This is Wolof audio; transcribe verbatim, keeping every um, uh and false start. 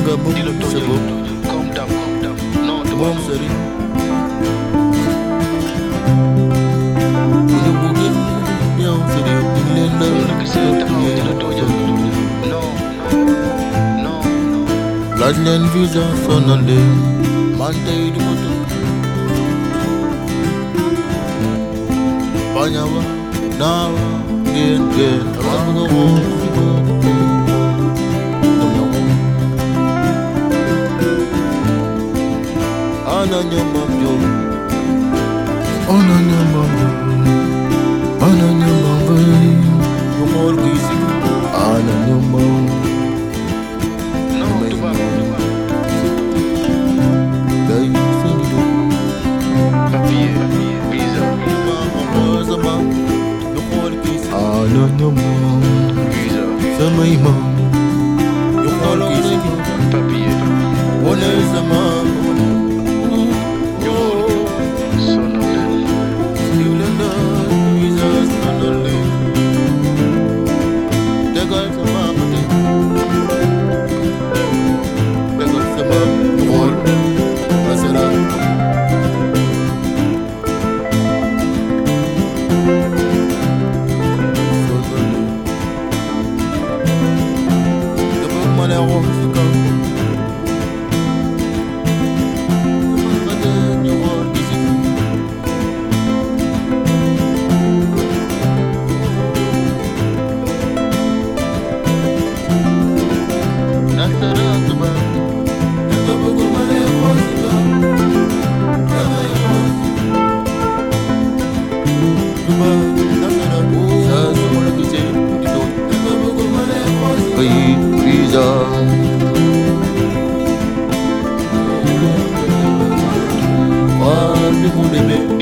Nanga boom, Dilo c'est tojo, bon. calm down, calm down. Non, tu Boom, vas c'est rien. Dilo bouquet, bien, c'est rien. Il est là. Dilo tojo. Non, non, non. Flatland visa, sonande. Mante di moto. Banyawa, nawa, gen, gen. Ramu go, Ananya mamjo, Ananya mamjo, Ananya mamjo, Yomol kisi, Ananya mamjo. Non, tu vas Dai senido, papier, visa, Mama ozama, Yomol kisi, Ananya mamjo. visa, Sama imam, Yomol kisi, papier, One sama. Visa, wah, di bumi.